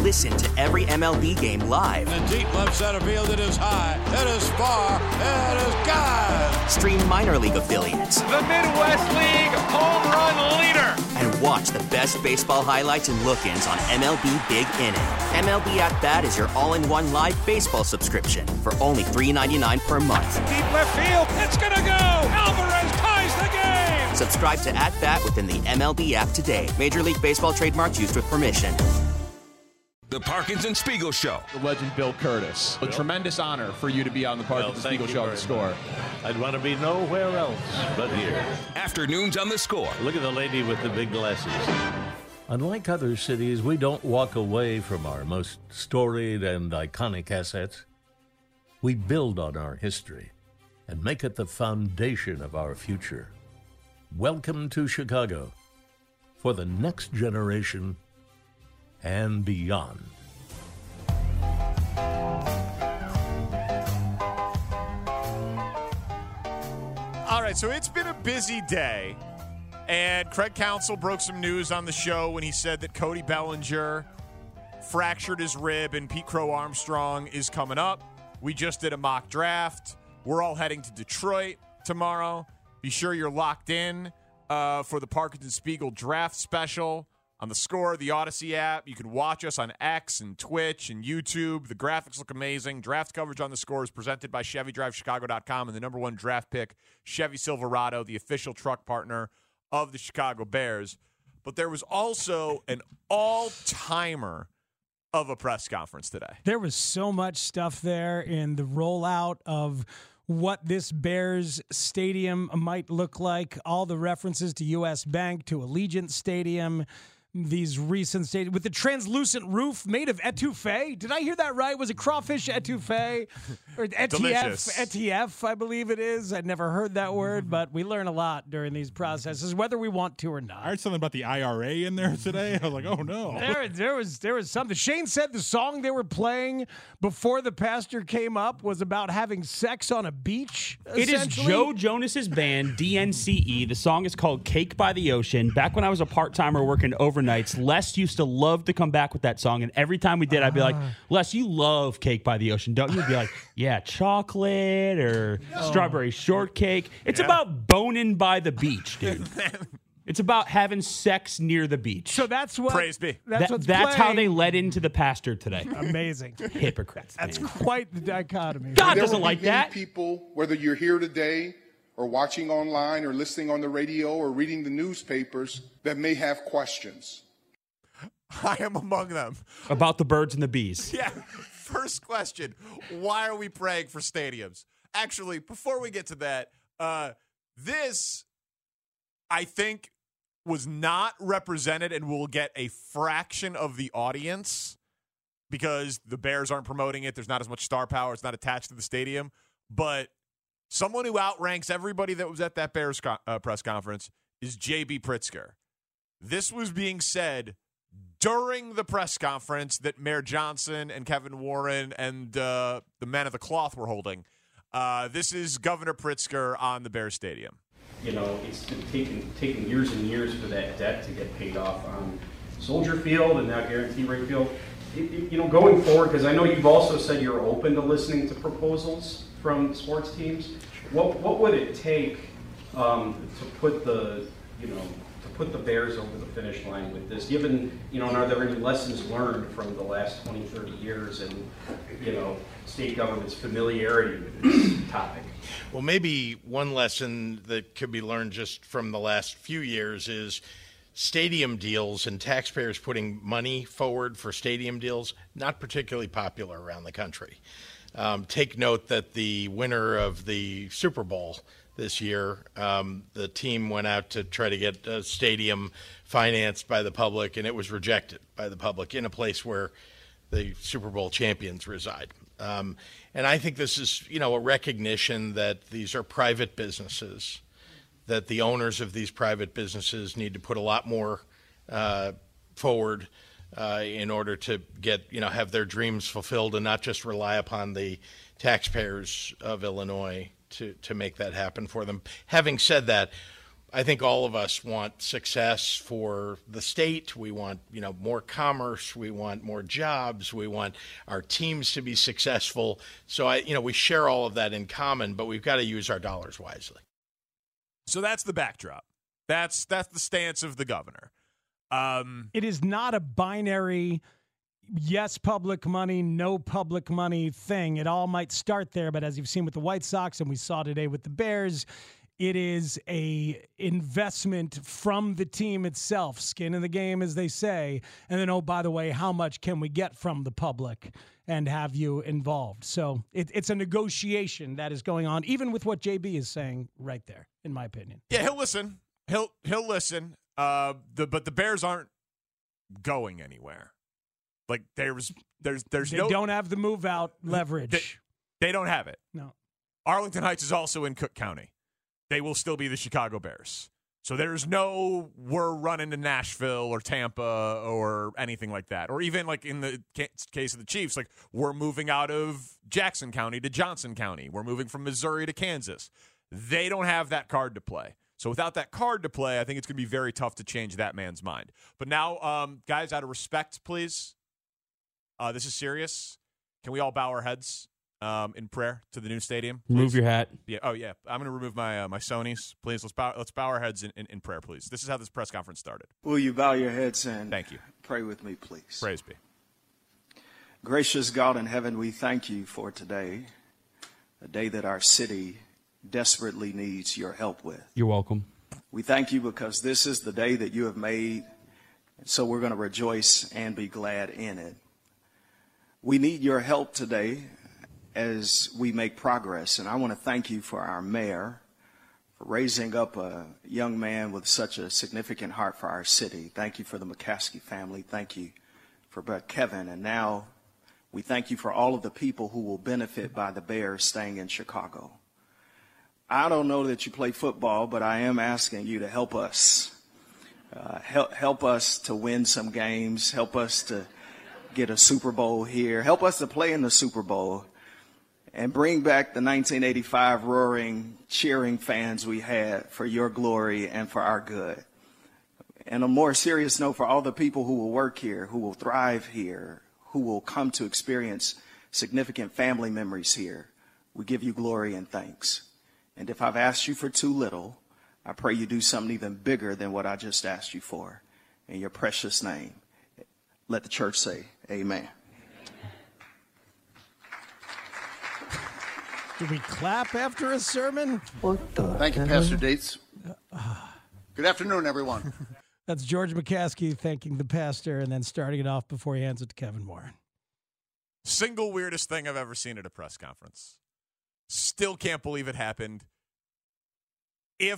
Listen to every MLB game live. In the deep left center field, it is high, it is far, it is gone. Stream minor league affiliates. The Midwest League home run leader. And watch the best baseball highlights and look-ins on MLB Big Inning. MLB At Bat is your all-in-one live baseball subscription for only $3.99 per month. Deep left field, it's gonna go. Alvarez ties the game. Subscribe to At Bat within the MLB app today. Major League Baseball trademarks used with permission. The Parkinson Spiegel Show. The legend Bill Curtis. A tremendous honor for you to be on the Parkinson Spiegel Show on The Score. I'd want to be nowhere else but here. Afternoons on The Score. Look at the lady with the big glasses. Unlike other cities, we don't walk away from our most storied and iconic assets. We build on our history and make it the foundation of our future. Welcome to Chicago for the next generation and beyond. All right, so it's been a busy day, and Craig Counsell broke some news on the show when he said that Cody Bellinger fractured his rib and Pete Crow Armstrong is coming up. We just did a mock draft. We're all heading to Detroit tomorrow. Be sure you're locked in for the Parkinson Spiegel draft special on The Score, the Odyssey app. You can watch us on X and Twitch and YouTube. The graphics look amazing. Draft coverage on The Score is presented by ChevyDriveChicago.com and the number one draft pick, Chevy Silverado, the official truck partner of the Chicago Bears. But there was also an all-timer of a press conference today. There was so much stuff there in the rollout of what this Bears stadium might look like, all the references to U.S. Bank, to Allegiant Stadium, these recent stadiums with the translucent roof made of etouffee. Did I hear that right? Was it crawfish etouffee? Or ETF, I believe it is. I'd never heard that word, but we learn a lot during these processes, whether we want to or not. I heard something about the IRA in there today. I was like, oh, no. There was something. Shane said the song they were playing before the pastor came up was about having sex on a beach. It is Joe Jonas's band, DNCE. The song is called Cake by the Ocean. Back when I was a part-timer working overnights, Les used to love to come back with that song, and every time we did, I'd be like, Les, you love Cake by the Ocean, don't you? He'd be like, yeah, chocolate or strawberry shortcake. It's about boning by the beach, dude. It's about having sex near the beach. So that's what. Praise be. That's how they led into the pastor today. Amazing. Hypocrites. That's quite the dichotomy. God doesn't like that. People, whether you're here today or watching online or listening on the radio or reading the newspapers, that may have questions. I am among them. About the birds and the bees. Yeah. First question, why are we praying for stadiums? Actually, before we get to that, this, I think, was not represented and will get a fraction of the audience because the Bears aren't promoting it. There's not as much star power. It's not attached to the stadium. But someone who outranks everybody that was at that Bears press conference is J.B. Pritzker. This was being said during the press conference that Mayor Johnson and Kevin Warren and the men of the cloth were holding. This is Governor Pritzker on the Bears Stadium. You know, it's been taking years and years for that debt to get paid off on Soldier Field and now Guarantee Rate Field. You know, going forward, because I know you've also said you're open to listening to proposals from sports teams. What would it take to put the Bears over the finish line with this? Given, and are there any lessons learned from the last 20, 30 years and, state government's familiarity with this topic? Well, maybe one lesson that could be learned just from the last few years is stadium deals and taxpayers putting money forward for stadium deals, not particularly popular around the country. Take note that the winner of the Super Bowl this year, the team went out to try to get a stadium financed by the public, and it was rejected by the public in a place where the Super Bowl champions reside. And I think this is, a recognition that these are private businesses, that the owners of these private businesses need to put a lot more forward in order to get, have their dreams fulfilled and not just rely upon the taxpayers of Illinois to make that happen for them. Having said that, I think all of us want success for the state. We want, more commerce. We want more jobs. We want our teams to be successful. So we share all of that in common, but we've got to use our dollars wisely. So that's the backdrop. That's the stance of the governor. It is not a binary yes public money, no public money thing. It all might start there, but as you've seen with the White Sox and we saw today with the Bears, it is a investment from the team itself, skin in the game, as they say. And then, oh, by the way, how much can we get from the public and have you involved? So it's a negotiation that is going on, even with what JB is saying right there, in my opinion. Yeah, he'll listen. He'll listen. But the Bears aren't going anywhere. Like they don't have the move out leverage. They don't have it. No. Arlington Heights is also in Cook County. They will still be the Chicago Bears. So there's no we're running to Nashville or Tampa or anything like that. Or even like in the case of the Chiefs, like we're moving out of Jackson County to Johnson County. We're moving from Missouri to Kansas. They don't have that card to play. So without that card to play, I think it's going to be very tough to change that man's mind. But now, guys, out of respect, please, this is serious. Can we all bow our heads in prayer to the new stadium? Please? Remove your hat. Yeah. Oh, yeah. I'm going to remove my my Sonys. Please, let's bow our heads in prayer, please. This is how this press conference started. Will you bow your heads and thank you. Pray with me, please. Praise be. Gracious God in heaven, we thank you for today, a day that our city desperately needs your help with. You're welcome. We thank you because this is the day that you have made, and so we're going to rejoice and be glad in it. We need your help today as we make progress, and I want to thank you for our mayor for raising up a young man with such a significant heart for our city. Thank you for the McCaskey family. Thank you for Brett Kevin, and now we thank you for all of the people who will benefit by the Bears staying in Chicago. I don't know that you play football, but I am asking you to help us. Help us to win some games. Help us to get a Super Bowl here. Help us to play in the Super Bowl and bring back the 1985 roaring, cheering fans we had for your glory and for our good. And on a more serious note, for all the people who will work here, who will thrive here, who will come to experience significant family memories here, we give you glory and thanks. And if I've asked you for too little, I pray you do something even bigger than what I just asked you for. In your precious name, let the church say amen. Do we clap after a sermon? Thank you, Pastor Dates. Good afternoon, everyone. That's George McCaskey thanking the pastor and then starting it off before he hands it to Kevin Warren. Single weirdest thing I've ever seen at a press conference. Still can't believe it happened. It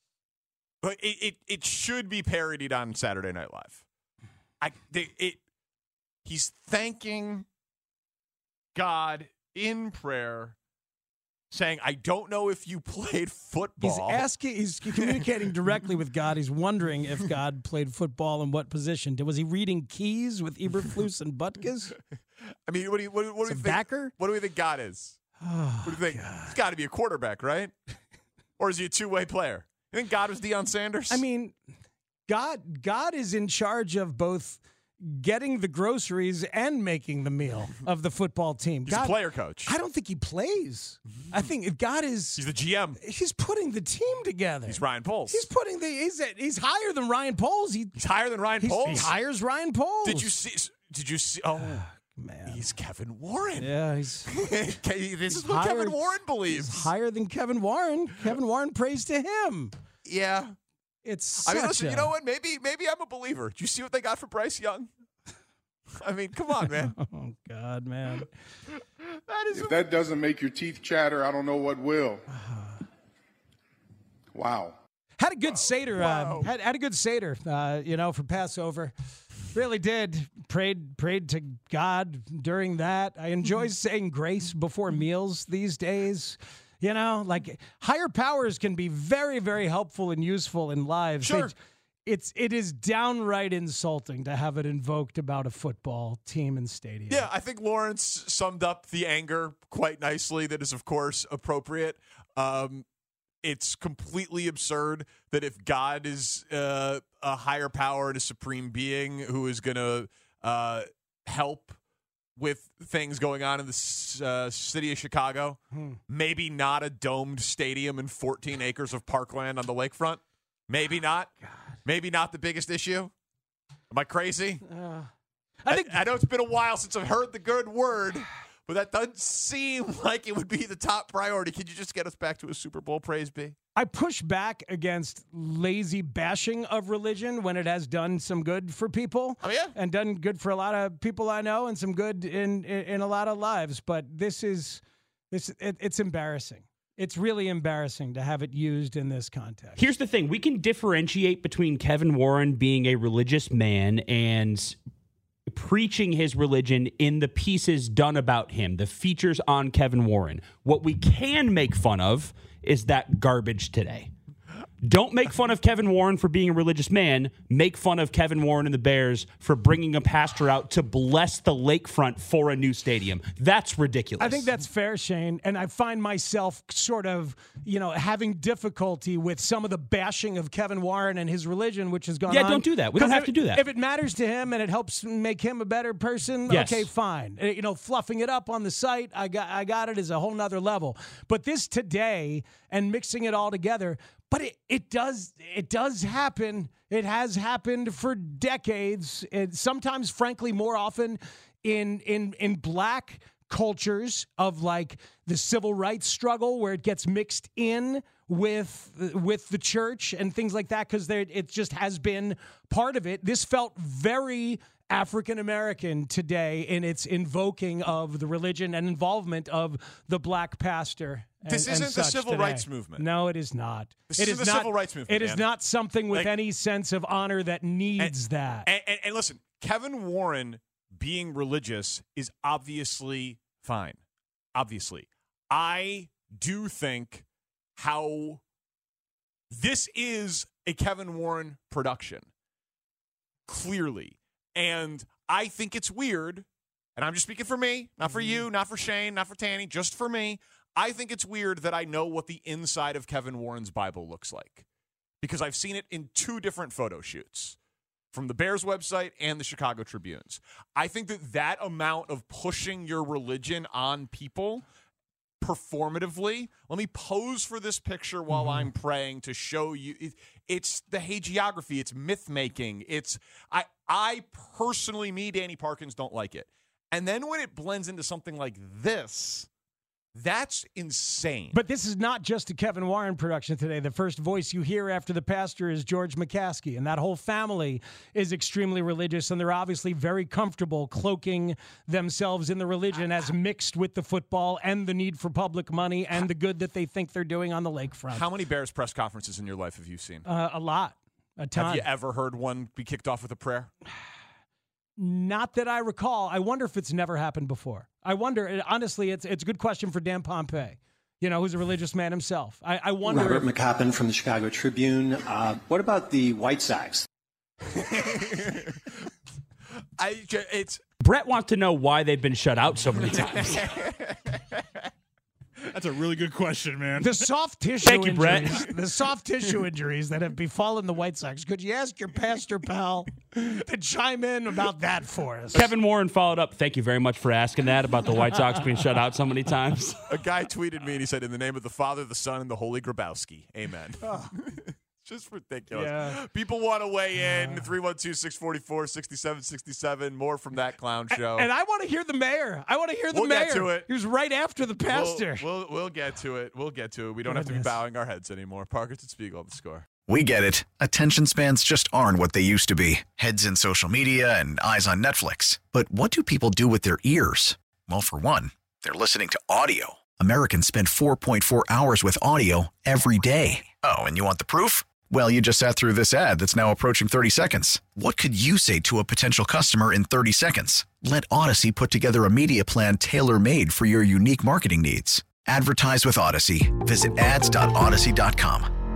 should be parodied on Saturday Night Live. He's thanking God in prayer, saying, I don't know if you played football. He's communicating directly with God. He's wondering if God played football and what position. Was he reading keys with Eberflus and Butkus? I mean, what do you think? Backer? What do we think God is? Oh, what do you think? God. He's got to be a quarterback, right? Or is he a two-way player? You think God was Deion Sanders? I mean, God is in charge of both getting the groceries and making the meal of the football team. He's a player coach. I don't think he plays. I think God is. He's the GM. He's putting the team together. He's Ryan Poles. He's higher than Ryan Poles. He's higher than Ryan Poles. He hires Ryan Poles. Did you see? Oh. Man. He's Kevin Warren. Yeah, this is what Kevin Warren believes. He's higher than Kevin Warren. Kevin Warren prays to him. Yeah. It's I mean, listen, you know what? Maybe I'm a believer. Do you see what they got for Bryce Young? I mean, come on, man. Oh, God, man. If that doesn't make your teeth chatter, I don't know what will. Wow. Had a good Seder. Wow. Had a good Seder, for Passover. Really did. Prayed to God during that. I enjoy saying grace before meals these days. Like higher powers can be very, very helpful and useful in lives. Sure. It is downright insulting to have it invoked about a football team and stadium. Yeah, I think Lawrence summed up the anger quite nicely. That is, of course, appropriate. it's completely absurd that if God is a higher power and a supreme being who is going to help with things going on in the city of Chicago, maybe not a domed stadium and 14 acres of parkland on the lakefront. Maybe not. Maybe not the biggest issue. Am I crazy? I know it's been a while since I've heard the good word, but that doesn't seem like it would be the top priority. Can you just get us back to a Super Bowl, praise be? I push back against lazy bashing of religion when it has done some good for people. Oh, yeah? And done good for a lot of people I know and some good in a lot of lives. But it's embarrassing. It's really embarrassing to have it used in this context. Here's the thing. We can differentiate between Kevin Warren being a religious man and preaching his religion in the pieces done about him, the features on Kevin Warren. What we can make fun of is that garbage today. Don't make fun of Kevin Warren for being a religious man. Make fun of Kevin Warren and the Bears for bringing a pastor out to bless the lakefront for a new stadium. That's ridiculous. I think that's fair, Shane. And I find myself sort of, having difficulty with some of the bashing of Kevin Warren and his religion, which has gone on. Yeah, don't do that. We don't have to do that. If it matters to him and it helps make him a better person, yes. Okay, fine. Fluffing it up on the site, I got it as a whole nother level. But this today and mixing it all together, but it does happen. It has happened for decades. Sometimes, frankly, more often in black cultures of like the civil rights struggle, where it gets mixed in with the church and things like that, because it just has been part of it. This felt very African American today in its invoking of the religion and involvement of the black pastor. This isn't the civil rights movement. No, it is not. This isn't the civil rights movement. It is not something with any sense of honor that needs that. And listen, Kevin Warren being religious is obviously fine. Obviously. I do think how this is a Kevin Warren production. Clearly. And I think it's weird, and I'm just speaking for me, not for you, not for Shane, not for Tanny, just for me. I think it's weird that I know what the inside of Kevin Warren's Bible looks like, because I've seen it in 2 different photo shoots from the Bears website and the Chicago Tribune's. I think that amount of pushing your religion on people performatively. Let me pose for this picture while I'm praying to show you. It's the hagiography. It's myth making. I personally, Danny Parkins, don't like it. And then when it blends into something like this, that's insane. But this is not just a Kevin Warren production today. The first voice you hear after the pastor is George McCaskey, and that whole family is extremely religious, and they're obviously very comfortable cloaking themselves in the religion as mixed with the football and the need for public money and the good that they think they're doing on the lakefront. How many Bears press conferences in your life have you seen? A lot. A ton. Have you ever heard one be kicked off with a prayer? Not that I recall. I wonder if it's never happened before. I wonder. Honestly, it's a good question for Dan Pompei, who's a religious man himself. I wonder. Robert McCoppin from the Chicago Tribune. What about the White Sox? Brett wants to know why they've been shut out so many times. That's a really good question, man. The soft tissue Thank you, Brett. The soft tissue injuries that have befallen the White Sox. Could you ask your pastor pal to chime in about that for us? Kevin Warren followed up. Thank you very much for asking that about the White Sox being shut out so many times. A guy tweeted me and he said, "In the name of the Father, the Son, and the Holy Grabowski. Amen." Oh. Just ridiculous. Yeah. People want to weigh in. 312-644-6767. More from that clown show. And I want to hear the mayor. We'll get to it. He was right after the pastor. We'll get to it. We'll get to it. We don't have to be bowing our heads anymore. Parkins and Spiegel on The Score. We get it. Attention spans just aren't what they used to be. Heads in social media and eyes on Netflix. But what do people do with their ears? Well, for one, they're listening to audio. Americans spend 4.4 hours with audio every day. Oh, and you want the proof? Well, you just sat through this ad that's now approaching 30 seconds. What could you say to a potential customer in 30 seconds? Let Odyssey put together a media plan tailor-made for your unique marketing needs. Advertise with Odyssey. Visit ads.odyssey.com.